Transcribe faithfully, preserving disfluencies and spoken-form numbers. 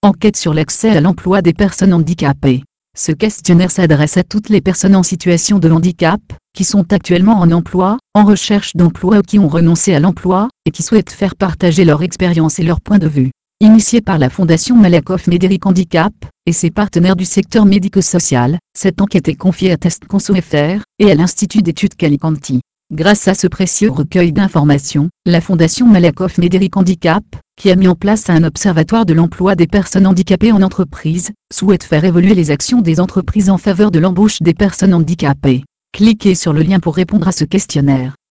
Enquête sur l'accès à l'emploi des personnes handicapées. Ce questionnaire s'adresse à toutes les personnes en situation de handicap, qui sont actuellement en emploi, en recherche d'emploi ou qui ont renoncé à l'emploi, et qui souhaitent faire partager leur expérience et leur point de vue. Initiée par la Fondation Malakoff Médéric Handicap, et ses partenaires du secteur médico-social, cette enquête est confiée à Test Conso F R, et à l'Institut d'études Calicanti. Grâce à ce précieux recueil d'informations, la Fondation Malakoff Médéric Handicap, qui a mis en place un observatoire de l'emploi des personnes handicapées en entreprise, souhaite faire évoluer les actions des entreprises en faveur de l'embauche des personnes handicapées. Cliquez sur le lien pour répondre à ce questionnaire.